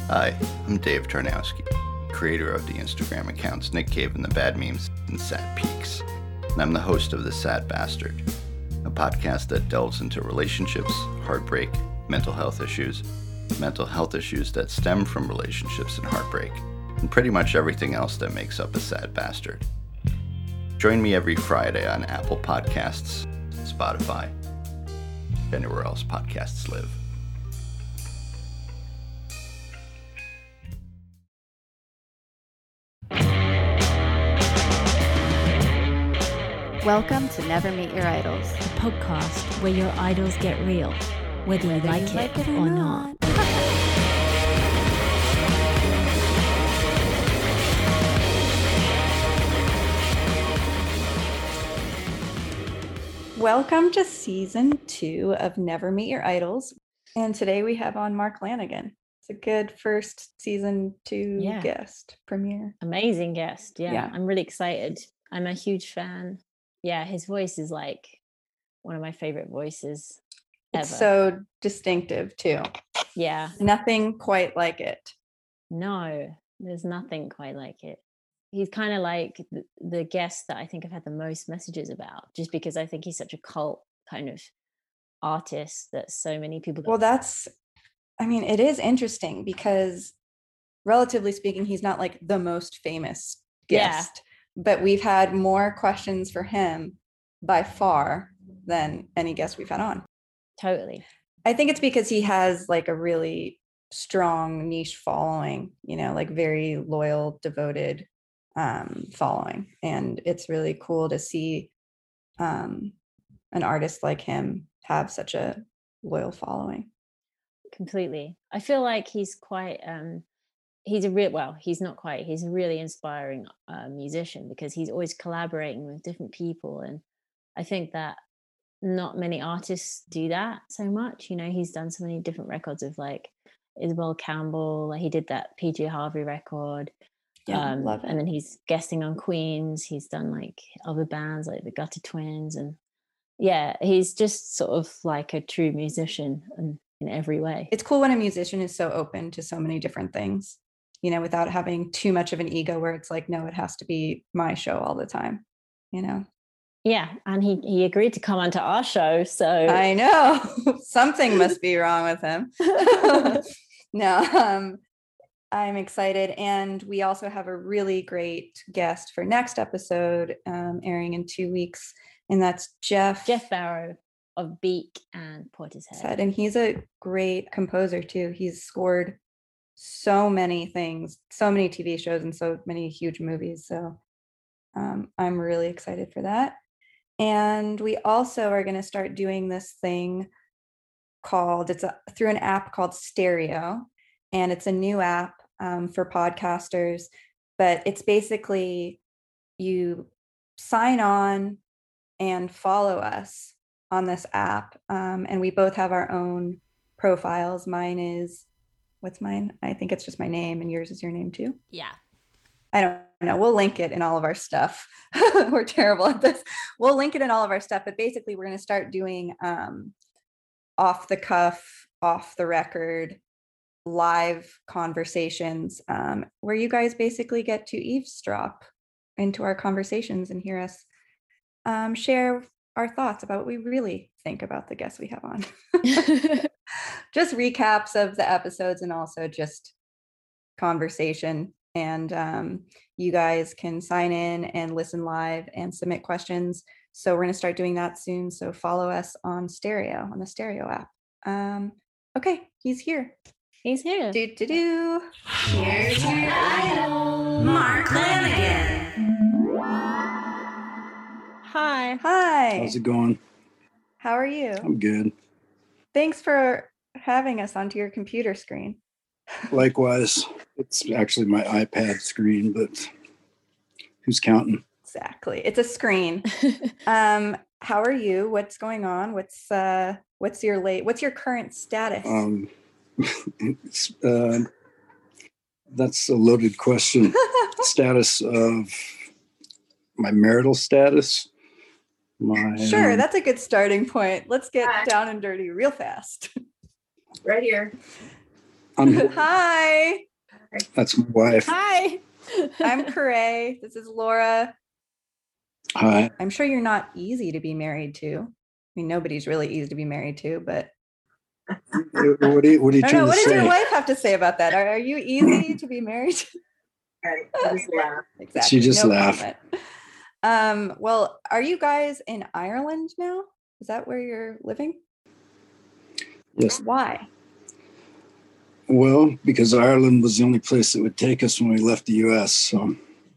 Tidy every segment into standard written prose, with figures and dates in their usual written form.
Hi, I'm Dave Tarnowski, creator of the Instagram accounts Nick Cave and the Bad Memes and Sad Peaks, and I'm the host of The Sad Bastard, a podcast that delves into relationships, heartbreak, mental health issues that stem from relationships and heartbreak, and pretty much everything else that makes up a sad bastard. Join me every Friday on Apple Podcasts, Spotify, and anywhere else podcasts live. Welcome to Never Meet Your Idols, the podcast where your idols get real, whether you like it or not. Welcome to season 2 of Never Meet Your Idols. And today we have on Mark Lanegan. It's a good first season 2 guest premiere. Amazing guest. Yeah, I'm really excited. I'm a huge fan. Yeah, his voice is like one of my favorite voices ever. It's so distinctive too. Yeah. Nothing quite like it. No, there's nothing quite like it. He's kind of like the guest that I think I've had the most messages about, just because I think he's such a cult kind of artist that so many people Well, it is interesting because relatively speaking, he's not like the most famous guest. Yeah. But we've had more questions for him by far than any guest we've had on. Totally. I think it's because he has like a really strong niche following, like very loyal, devoted following. And it's really cool to see an artist like him have such a loyal following. Completely. I feel like he's quite... he's a really inspiring musician because he's always collaborating with different people. And I think that not many artists do that so much. He's done so many different records of like Isabel Campbell, like he did that PJ Harvey record. Yeah, love it. And then he's guesting on Queens. He's done like other bands like the Gutter Twins. And yeah, he's just sort of like a true musician in every way. It's cool when a musician is so open to so many different things. Without having too much of an ego where it's like, no, it has to be my show all the time, Yeah, and he agreed to come onto our show, so... I know. Something must be wrong with him. No, I'm excited. And we also have a really great guest for next episode, airing in 2 weeks, and that's Jeff Barrow of Beak and Portishead. And he's a great composer, too. He's scored so many things, so many TV shows and so many huge movies. So I'm really excited for that. And we also are going to start doing this thing through an app called Stereo. And it's a new app for podcasters, but it's basically you sign on and follow us on this app. And we both have our own profiles. What's mine? I think it's just my name, and yours is your name too. Yeah. I don't know. We'll link it in all of our stuff. We're terrible at this. We'll link it in all of our stuff, but basically we're going to start doing off the cuff, off the record, live conversations where you guys basically get to eavesdrop into our conversations and hear us share our thoughts about what we really think about the guests we have on. Just recaps of the episodes and also just conversation. And you guys can sign in and listen live and submit questions. So we're going to start doing that soon. So follow us on the Stereo app. Okay, he's here. He's here. Do. Here's your idol, Mark Lanegan. Hi. How's it going? How are you? I'm good. Thanks for having us onto your computer screen. Likewise. It's actually my iPad screen, but who's counting? Exactly. It's a screen. How are you? What's going on? What's your current status? That's a loaded question. Status of my marital status. Sure, that's a good starting point. Let's get down and dirty real fast. Right here. Hi, That's my wife. Hi. I'm Corey. This is Laura. Hi. I'm sure you're not easy to be married to. I mean, nobody's really easy to be married to, but What are you I don't know. trying to What does your say? wife have to say about that? Are you easy to be married to? Exactly. She just no laughed. comment. Well, are you guys in Ireland now? Is that where you're living? Yes. Why? Well, because Ireland was the only place that would take us when we left the U.S. So,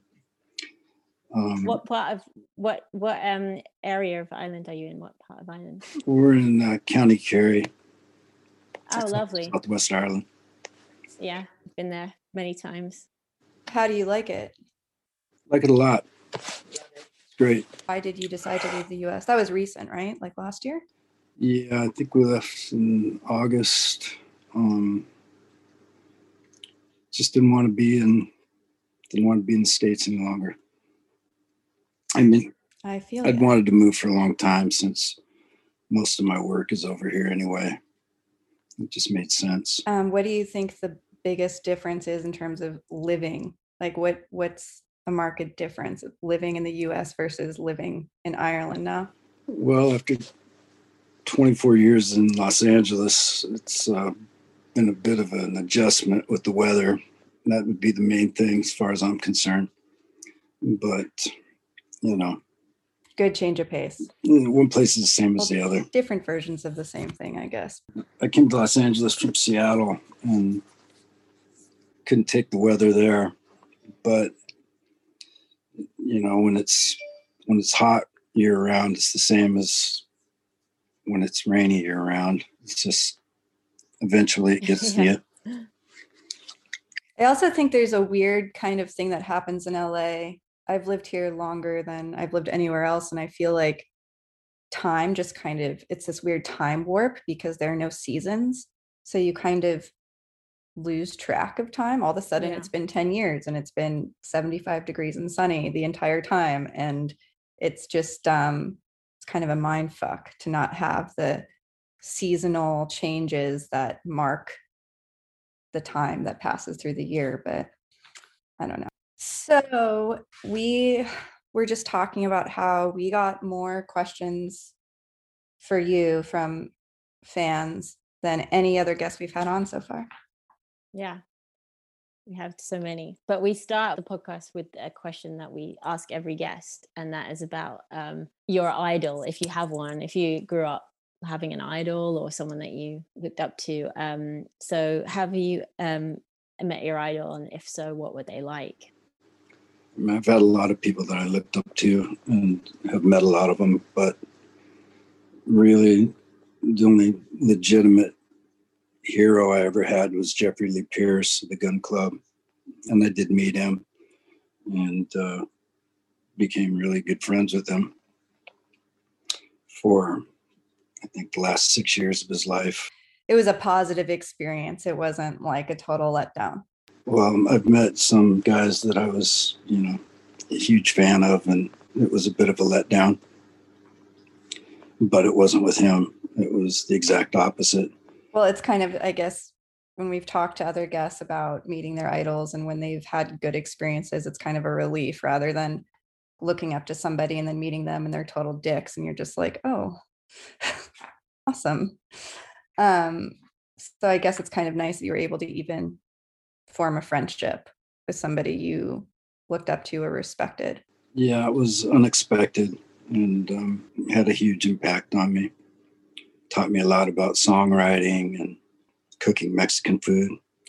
What part of what area of Ireland are you in? What part of Ireland? we're in County Kerry, Oh, lovely. Southwest Ireland. Yeah, I've been there many times. How do you like it? Like it a lot. It's great. Why did you decide to leave the US? That was recent, right? Like last year? Yeah, I think we left in August. Just didn't want to be in the States any longer. I mean, I feel I'd ya. wanted to move for a long time since most of my work is over here anyway. It just made sense. What do you think the biggest difference is in terms of living? Like what's a market difference of living in the US versus living in Ireland now? Well, after 24 years in Los Angeles, it's been a bit of an adjustment with the weather. That would be the main thing as far as I'm concerned. But, you know, Good change of pace. one place is the same as Well, the other. different versions of the same thing, I guess. I came to Los Angeles from Seattle and couldn't take the weather there. But, you know, when it's hot year round, it's the same as when it's rainy year round. It's just eventually it gets to you. I also think there's a weird kind of thing that happens in LA. I've lived here longer than I've lived anywhere else, and I feel like time just kind of, it's this weird time warp because there are no seasons. So you kind of lose track of time. All of a sudden Yeah. it's been 10 years and it's been 75 degrees and sunny the entire time. And it's just it's kind of a mind fuck to not have the seasonal changes that mark the time that passes through the year. But I don't know. So we were just talking about how we got more questions for you from fans than any other guest we've had on so far. Yeah, we have so many. But we start the podcast with a question that we ask every guest, and that is about your idol, if you have one, if you grew up having an idol or someone that you looked up to. So have you met your idol, and if so, what were they like? I mean, I've had a lot of people that I looked up to and have met a lot of them, but really the only legitimate hero I ever had was Jeffrey Lee Pierce of the Gun Club. And I did meet him and became really good friends with him for, I think, the last 6 years of his life. It was a positive experience. It wasn't like a total letdown. Well, I've met some guys that I was, a huge fan of, and it was a bit of a letdown. But it wasn't with him. It was the exact opposite. Well, it's kind of, I guess, when we've talked to other guests about meeting their idols and when they've had good experiences, it's kind of a relief rather than looking up to somebody and then meeting them and they're total dicks and you're just like, oh, awesome. So I guess it's kind of nice that you were able to even form a friendship with somebody you looked up to or respected. Yeah, it was unexpected and had a huge impact on me. Taught me a lot about songwriting and cooking Mexican food.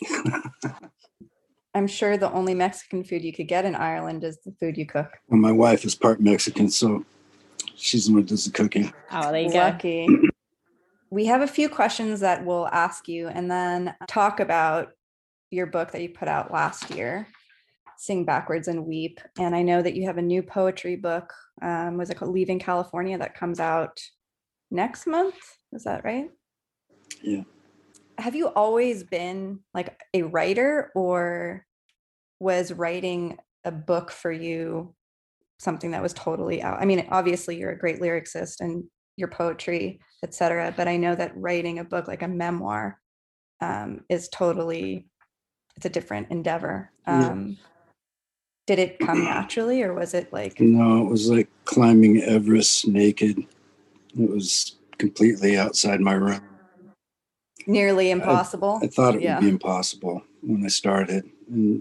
I'm sure the only Mexican food you could get in Ireland is the food you cook. Well, my wife is part Mexican, so she's the one who does the cooking. Oh, there you Lucky. We have a few questions that we'll ask you and then talk about your book that you put out last year, Sing Backwards and Weep. And I know that you have a new poetry book. Was it called Leaving California, that comes out next month? Is that right? Yeah. Have you always been like a writer, or was writing a book for you something that was totally out? I mean, obviously you're a great lyricist and your poetry, etc. But I know that writing a book like a memoir is totally, it's a different endeavor. Yeah. Did it come naturally, or was it like? No, it was like climbing Everest naked. It was completely outside my realm. Nearly impossible. I thought it would be impossible when I started. And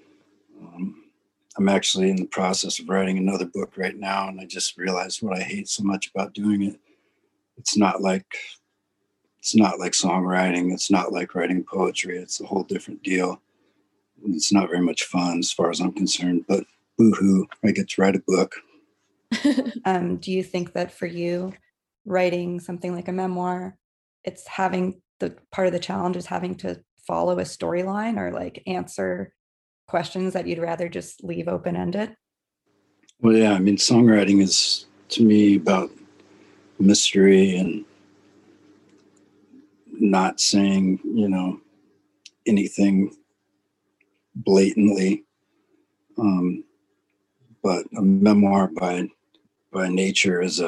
I'm actually in the process of writing another book right now. And I just realized what I hate so much about doing it. It's not like songwriting. It's not like writing poetry. It's a whole different deal. And it's not very much fun as far as I'm concerned, but boo-hoo, I get to write a book. Do you think that for you, writing something like a memoir, it's having the part of the challenge is having to follow a storyline or like answer questions that you'd rather just leave open-ended? Well, yeah, I mean, songwriting is to me about mystery and not saying, anything blatantly. But a memoir by nature is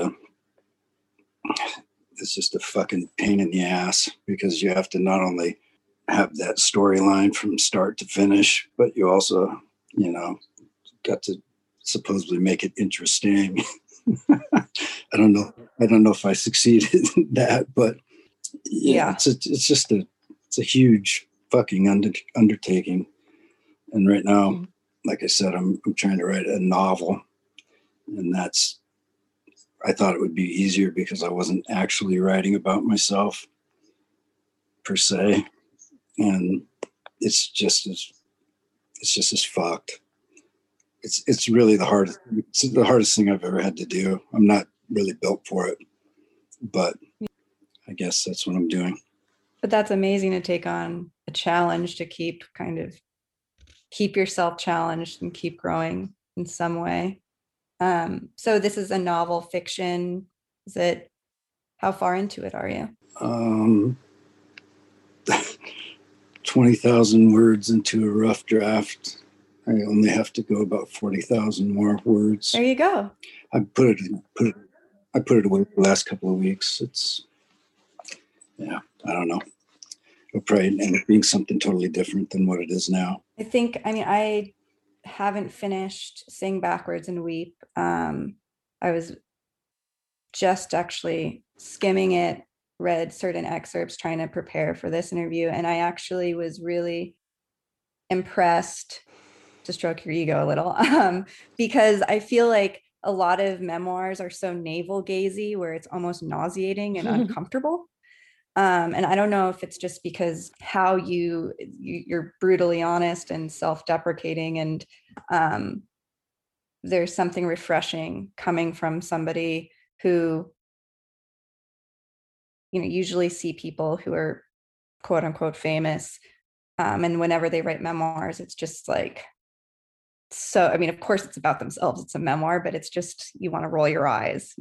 just a fucking pain in the ass, because you have to not only have that storyline from start to finish, but you also, got to supposedly make it interesting. I don't know if I succeeded in that, but yeah. It's just a huge fucking undertaking. And right now, like I said, I'm trying to write a novel, and I thought it would be easier because I wasn't actually writing about myself per se. And it's just as fucked. It's really the hardest thing I've ever had to do. I'm not really built for it, but I guess that's what I'm doing. But that's amazing to take on a challenge, to keep yourself challenged and keep growing in some way. So this is a novel fiction. How far into it are you? 20,000 words into a rough draft. I only have to go about 40,000 more words. There you go. I put it away the last couple of weeks. I don't know. It'll probably end up being something totally different than what it is now. I haven't finished Sing Backwards and Weep. I was just actually skimming it, read certain excerpts trying to prepare for this interview, and I actually was really impressed, to stroke your ego a little, because I feel like a lot of memoirs are so navel-gazy where it's almost nauseating and uncomfortable. And I don't know if it's just because how you're brutally honest and self-deprecating, and there's something refreshing coming from somebody who, usually see people who are quote unquote famous. And whenever they write memoirs, it's just like, so, of course it's about themselves. It's a memoir, but it's just, you want to roll your eyes,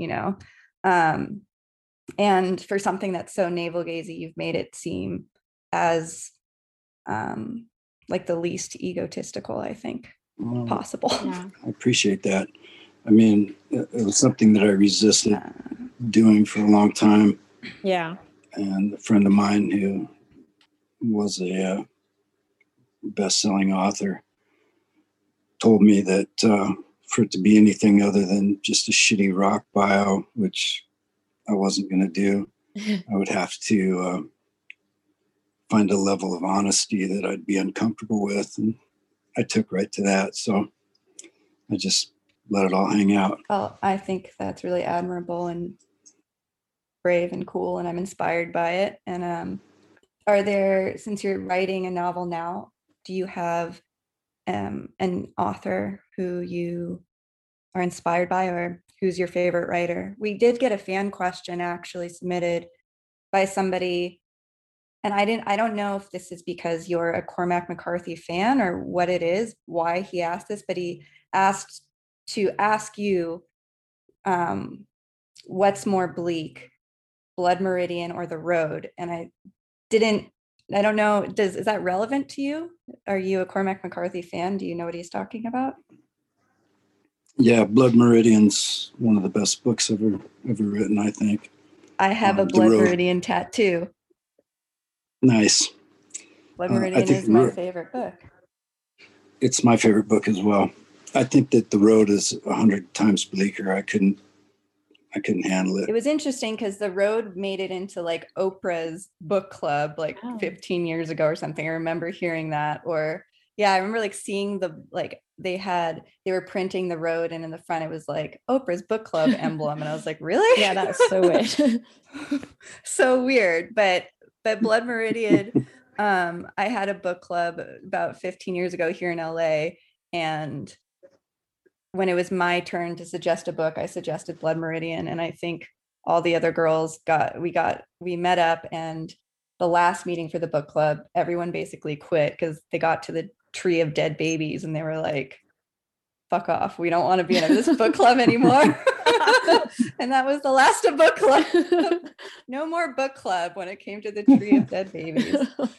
and for something that's so navel-gazy, you've made it seem as like the least egotistical, I think, possible. Yeah. I appreciate that. It was something that I resisted doing for a long time. Yeah. And a friend of mine who was a best-selling author told me that for it to be anything other than just a shitty rock bio, which I wasn't going to do, I would have to find a level of honesty that I'd be uncomfortable with. And I took right to that. So I just let it all hang out. Well, I think that's really admirable and brave and cool, and I'm inspired by it. And since you're writing a novel now, do you have an author who you are inspired by, or who's your favorite writer? We did get a fan question actually submitted by somebody, and I don't know if this is because you're a Cormac McCarthy fan or what it is, why he asked this, but he asked to ask you, what's more bleak, Blood Meridian or The Road? And I don't know, is that relevant to you? Are you a Cormac McCarthy fan? Do you know what he's talking about? Yeah, Blood Meridian's one of the best books ever written, I think. I have a Blood Meridian tattoo. Nice. Blood I Meridian think is my favorite book. It's my favorite book as well. I think that The Road is 100 times bleaker. I couldn't handle it. It was interesting because The Road made it into like Oprah's book club like 15 years ago or something. I remember hearing that. Or yeah, I remember like seeing they were printing The Road, and in the front it was like Oprah's book club emblem, and I was like, really? Yeah, that's so weird. So weird. But Blood Meridian, I had a book club about 15 years ago here in LA, and when it was my turn to suggest a book, I suggested Blood Meridian, and I think all the other girls we met up, and the last meeting for the book club, everyone basically quit because they got to the Tree of Dead Babies and they were like, fuck off, we don't want to be in this book club anymore. And that was the last of book club. No more book club when it came to the Tree of Dead Babies.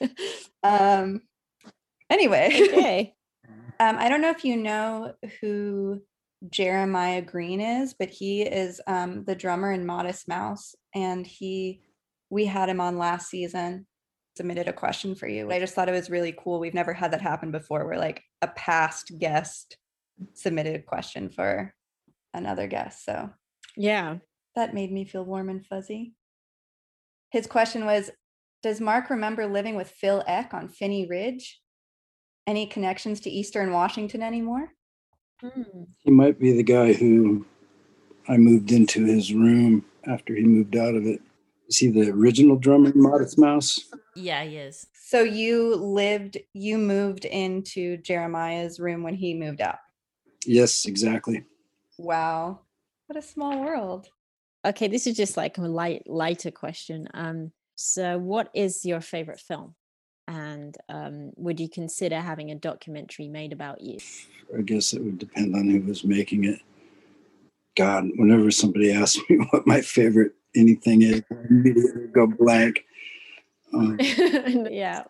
Anyway. Okay. I don't know if you know who Jeremiah Green is, but he is the drummer in Modest Mouse, and we had him on last season. Submitted a question for you. I just thought it was really cool. We've never had that happen before, where like a past guest submitted a question for another guest. So yeah, that made me feel warm and fuzzy. His question was, does Mark remember living with Phil Eck on Phinney Ridge? Any connections to Eastern Washington anymore? He might be the guy who I moved into his room after he moved out of it. Is he the original drummer in Modest Mouse? Yeah, he is. So you moved into Jeremiah's room when he moved out? Yes, exactly. Wow. What a small world. Okay, this is just like a lighter question. So what is your favorite film? And would you consider having a documentary made about you? I guess it would depend on who was making it. God, whenever somebody asks me what my favorite anything is, I immediately go blank. Yeah.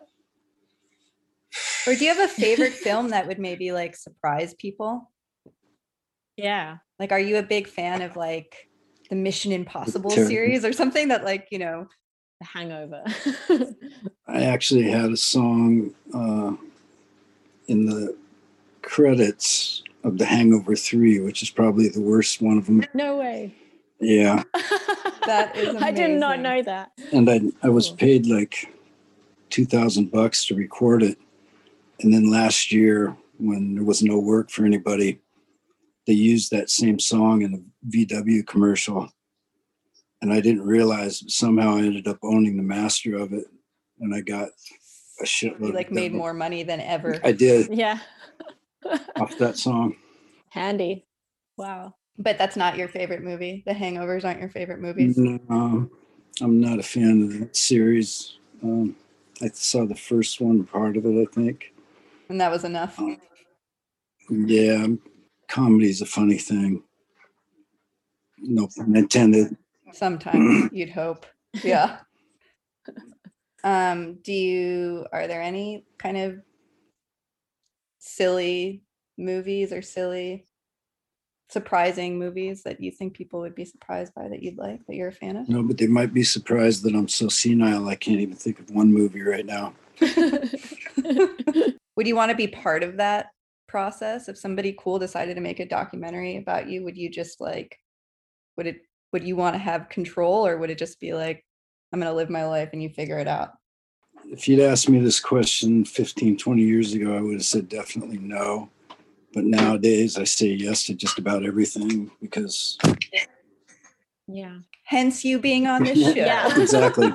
Or do you have a favorite film that would maybe like surprise people? Yeah. Like, are you a big fan of like the Mission Impossible series or something that like, you know? The Hangover. I actually had a song in the credits of The Hangover 3, which is probably the worst one of them. No way. Yeah. That is amazing. I did not know that. And I was paid like $2,000 to record it. And then last year, when there was no work for anybody, they used that same song in a VW commercial. And I didn't realize, somehow I ended up owning the master of it. And I got a shitload. You like made more money than ever. I did. Yeah. Off that song. Handy. Wow. But that's not your favorite movie. The Hangovers aren't your favorite movies. No, I'm not a fan of that series. I saw the first one, part of it, I think. And that was enough. Yeah, comedy's a funny thing. No pun intended. Sometimes you'd hope. Yeah. Are there any kind of silly movies or silly surprising movies that you think people would be surprised by that you'd like, that you're a fan of? No, but they might be surprised that I'm so senile I can't even think of one movie right now. Would you want to be part of that process? If somebody cool decided to make a documentary about you, would you just like, would you want to have control, or would it just be like, I'm going to live my life and you figure it out? If you'd asked me this question 15, 20 years ago, I would have said definitely no. But nowadays I say yes to just about everything because. Yeah. Hence you being on this show. Yeah. Exactly.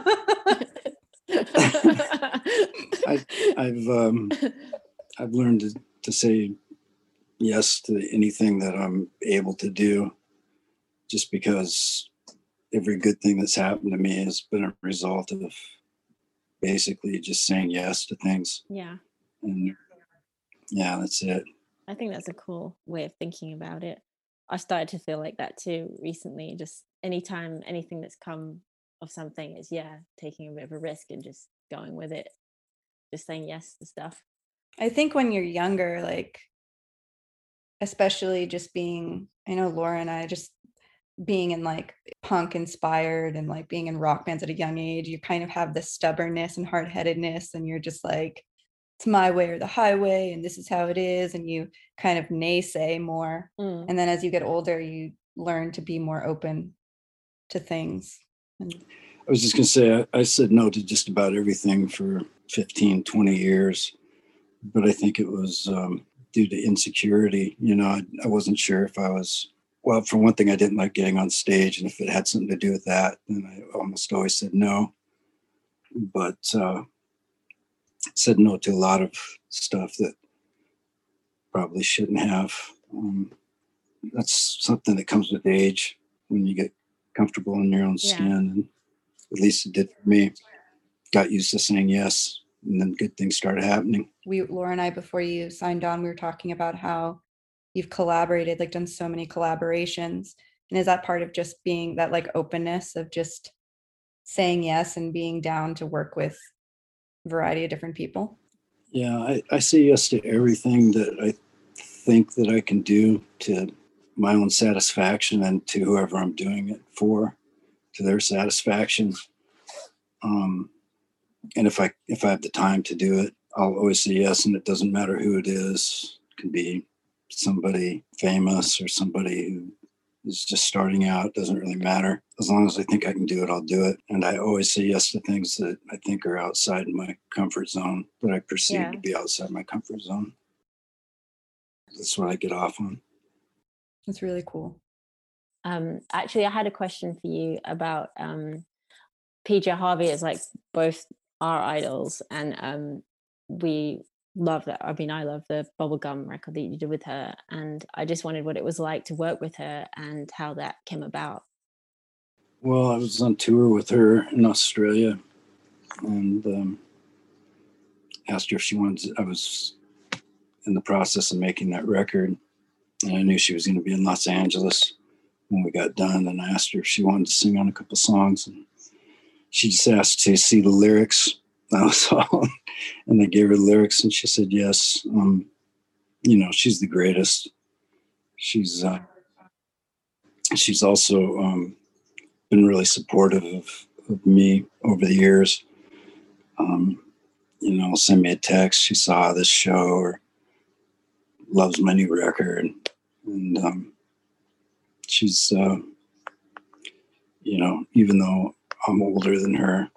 I've learned to say yes to anything that I'm able to do, just because every good thing that's happened to me has been a result of basically just saying yes to things. Yeah. And yeah, that's it. I think that's a cool way of thinking about it. I started to feel like that too recently. Just anytime anything that's come of something is, taking a bit of a risk and just going with it. Just saying yes to stuff. I think when you're younger, like, especially just I know Laura and I, just being in like punk inspired and like being in rock bands at a young age, you kind of have this stubbornness and hard-headedness, and you're just like, it's my way or the highway, and this is how it is, and you kind of naysay more. And then as you get older, you learn to be more open to things. And I was just going to say, I said no to just about everything for 15, 20 years, but I think it was due to insecurity. You know, I wasn't sure if I was, well, for one thing, I didn't like getting on stage, and if it had something to do with that, then I almost always said no. But said no to a lot of stuff that probably shouldn't have. That's something that comes with age when you get comfortable in your own skin. And at least it did for me. Got used to saying yes, and then good things started happening. Laura and I, before you signed on, we were talking about how you've collaborated, like done so many collaborations. And is that part of just being that like openness of just saying yes and being down to work with a variety of different people? Yeah, I say yes to everything that I think that I can do to my own satisfaction and to whoever I'm doing it for, to their satisfaction. And if I have the time to do it, I'll always say yes. And it doesn't matter who it is. It can be somebody famous or somebody who is just starting out. It doesn't really matter. As long as I think I can do it, I'll do it. And I always say yes to things that I think are outside my comfort zone, that I perceive to be outside my comfort zone. That's what I get off on. That's really cool. Actually, I had a question for you about PJ Harvey is like both our idols, and we love that. I mean, I love the Bubblegum record that you did with her, and I just wondered what it was like to work with her and how that came about. Well, I was on tour with her in Australia, and asked her if she wanted to, I was in the process of making that record, and I knew she was going to be in Los Angeles when we got done, and I asked her if she wanted to sing on a couple songs, and she just asked to see the lyrics. That was all. And they gave her the lyrics, and she said yes. You know, she's the greatest. She's also been really supportive of me over the years. You know, send me a text. She saw this show or loves my new record. And she's, you know, even though I'm older than her,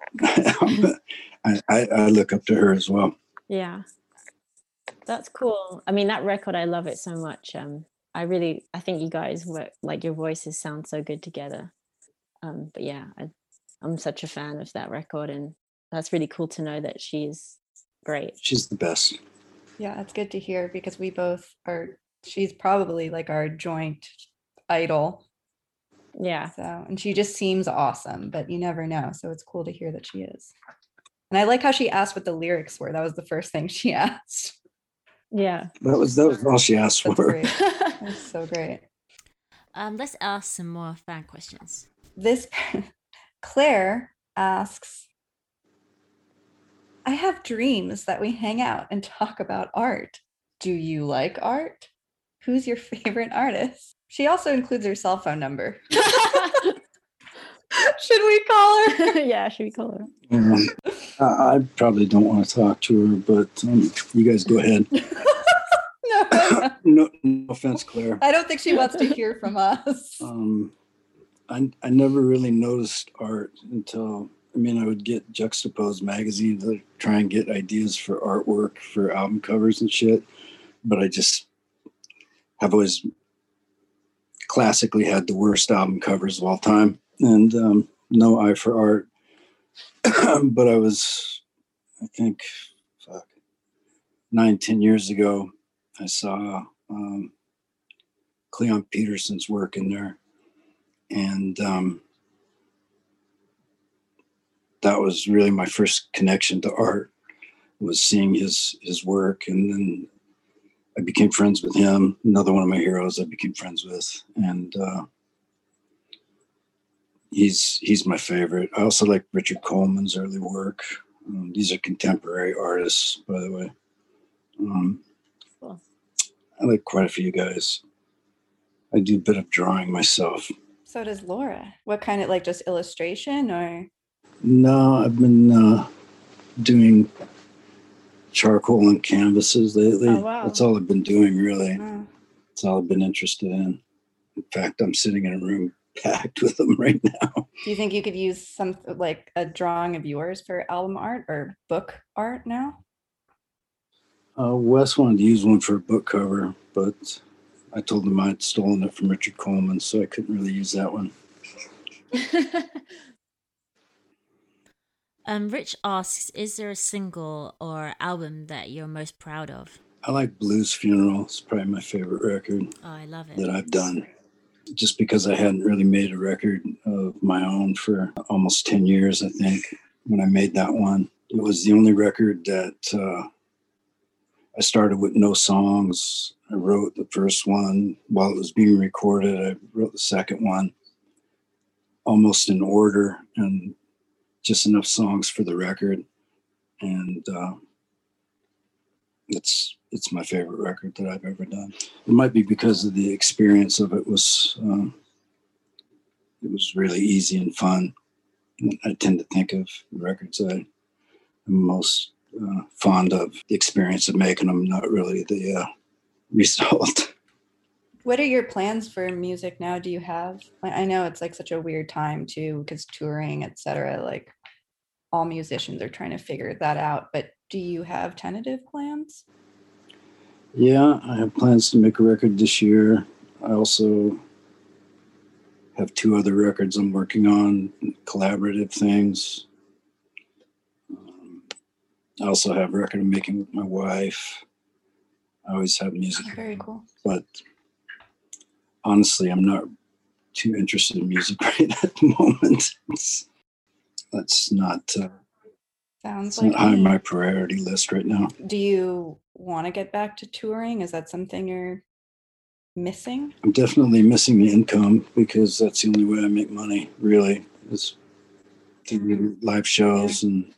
I look up to her as well. Yeah, that's cool. I mean, that record, I love it so much. I think you guys work, like your voices sound so good together. But yeah, I'm such a fan of that record, and that's really cool to know that she's great. She's the best. Yeah, it's good to hear because we both are, she's probably like our joint idol. Yeah. So, and she just seems awesome, but you never know. So it's cool to hear that she is. And I like how she asked what the lyrics were. That was the first thing she asked. Yeah. That was all she asked for. Great. That's so great. Let's ask some more fan questions. This Claire asks, I have dreams that we hang out and talk about art. Do you like art? Who's your favorite artist? She also includes her cell phone number. Should we call her? Yeah, should we call her? I probably don't want to talk to her, but you guys go ahead. No offense, Claire. I don't think she wants to hear from us. I never really noticed art until, I would get Juxtaposed magazine to try and get ideas for artwork for album covers and shit, but I just have always classically had the worst album covers of all time, and no eye for art. But I was, I think, 9-10 years ago, I saw Cleon Peterson's work in there, and that was really my first connection to art, was seeing his work. And then I became friends with him, another one of my heroes I became friends with, and he's my favorite. I also like Richard Coleman's early work. These are contemporary artists, by the way. Cool. I like quite a few guys. I do a bit of drawing myself. So does Laura. What kind of, like, just illustration or? No, I've been doing charcoal and canvases lately. Oh, wow. That's all I've been doing, really. Wow. That's all I've been interested in. In fact, I'm sitting in a room packed with them right now. Do you think you could use some like a drawing of yours for album art or book art now? Wes wanted to use one for a book cover, but I told him I'd stolen it from Richard Coleman, so I couldn't really use that one. Rich asks, is there a single or album that you're most proud of? I like Blues Funeral. It's probably my favorite record Oh, I love it. that I've done. Just because I hadn't really made a record of my own for almost 10 years, I think, when I made that one. It was the only record that I started with no songs. I wrote the first one while it was being recorded. I wrote the second one almost in order and just enough songs for the record. And it's my favorite record that I've ever done. It might be because of the experience of it was really easy and fun. I tend to think of the records I'm most fond of, the experience of making them, not really the result. What are your plans for music now? Do you have, I know it's like such a weird time too, because touring, etc. Like all musicians are trying to figure that out, but do you have tentative plans? Yeah, I have plans to make a record this year. I also have 2 other records I'm working on, collaborative things. I also have a record I'm making with my wife. I always have music. Oh, very cool. But honestly, I'm not too interested in music right at the moment. That's not Sounds not like high on me. my priority list right now. Do you want to get back to touring? Is that something you're missing? I'm definitely missing the income because that's the only way I make money, really, is through live shows and,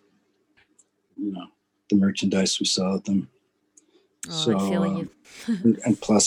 the merchandise we sell at them. Oh, I feel you. and plus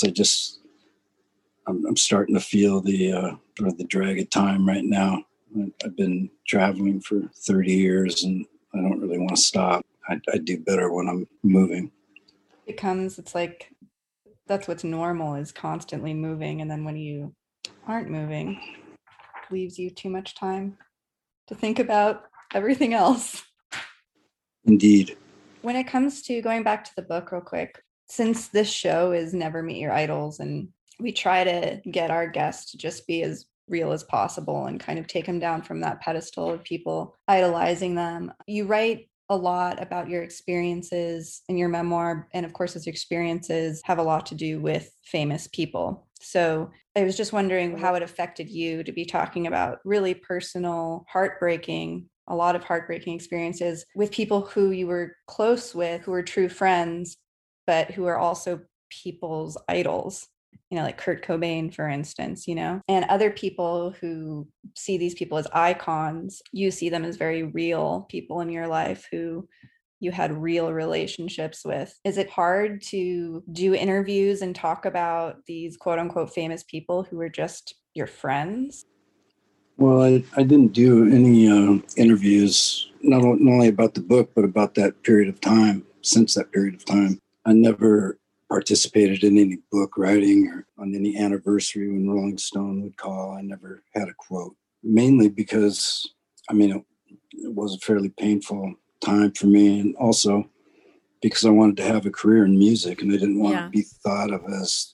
I'm starting to feel the drag of time right now. I've been traveling for 30 years and I don't really want to stop. I do better when I'm moving. It's like that's what's normal, is constantly moving, and then when you aren't moving, it leaves you too much time to think about everything else. Indeed. When it comes to going back to the book real quick, since this show is Never Meet Your Idols and we try to get our guests to just be as real as possible and kind of take them down from that pedestal of people idolizing them, you write a lot about your experiences in your memoir. And of course, those experiences have a lot to do with famous people. So I was just wondering how it affected you to be talking about really personal, a lot of heartbreaking experiences with people who you were close with, who were true friends, but who are also people's idols. Like Kurt Cobain, for instance, and other people who see these people as icons. You see them as very real people in your life who you had real relationships with. Is it hard to do interviews and talk about these quote unquote famous people who are just your friends? Well, I didn't do any interviews, not only about the book, but about that period of time, since that period of time. I never participated in any book writing or on any anniversary when Rolling Stone would call. I never had a quote, mainly because, it was a fairly painful time for me. And also because I wanted to have a career in music and I didn't want to be thought of as,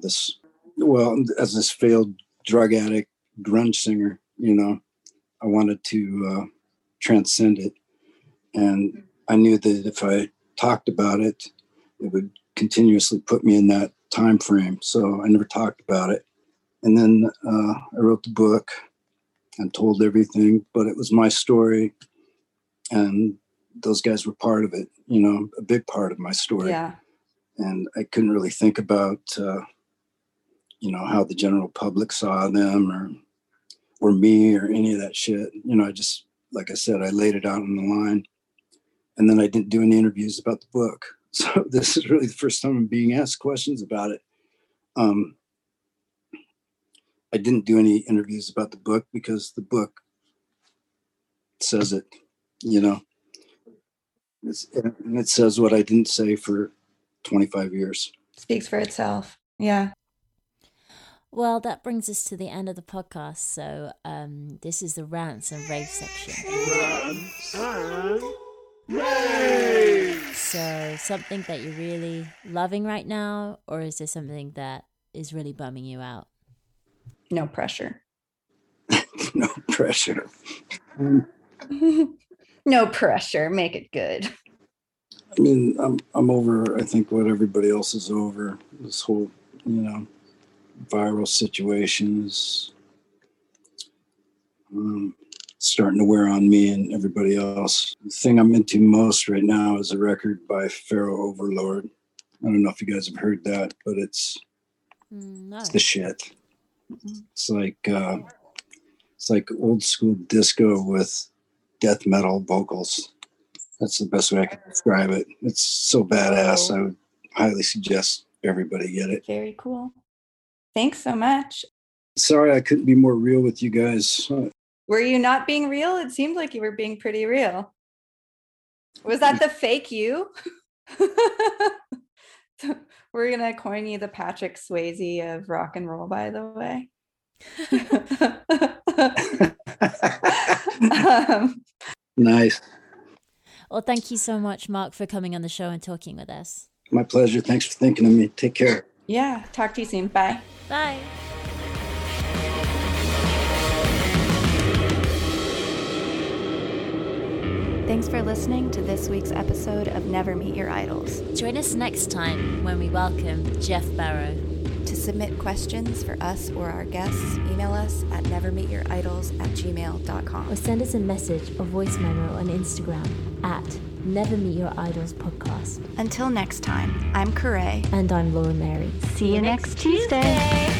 as this failed drug addict, grunge singer. I wanted to transcend it. And I knew that if I talked about it, it would continuously put me in that time frame. So I never talked about it. And then I wrote the book and told everything, but it was my story. And those guys were part of it, a big part of my story. Yeah. And I couldn't really think about, how the general public saw them or me or any of that shit. I just, like I said, I laid it out on the line. And then I didn't do any interviews about the book. So this is really the first time I'm being asked questions about it. I didn't do any interviews about the book because the book says it, And it says what I didn't say for 25 years. Speaks for itself. Yeah. Well, that brings us to the end of the podcast. So this is the rants and rave section. Rants and rave! So something that you're really loving right now, or is there something that is really bumming you out? No pressure. No pressure. No pressure. Make it good. I mean, I'm over, I think, what everybody else is over. This whole, viral situation is starting to wear on me and everybody else. The thing I'm into most right now is a record by Pharaoh Overlord. I don't know if you guys have heard that, but it's the shit. It's like old school disco with death metal vocals. That's the best way I can describe it. It's so badass. I would highly suggest everybody get it. Very cool. Thanks so much. Sorry I couldn't be more real with you guys. Were you not being real? It seemed like you were being pretty real. Was that the fake you? We're going to coin you the Patrick Swayze of rock and roll, by the way. Nice. Well, thank you so much, Mark, for coming on the show and talking with us. My pleasure. Thanks for thinking of me. Take care. Yeah. Talk to you soon. Bye. Bye. Thanks for listening to this week's episode of Never Meet Your Idols. Join us next time when we welcome Jeff Barrow. To submit questions for us or our guests, email us at nevermeetyouриdols@gmail.com. Or send us a message or voice memo on Instagram at Never Meet Your Idols Podcast. Until next time, I'm Corray. And I'm Laura Mary. See you next Tuesday.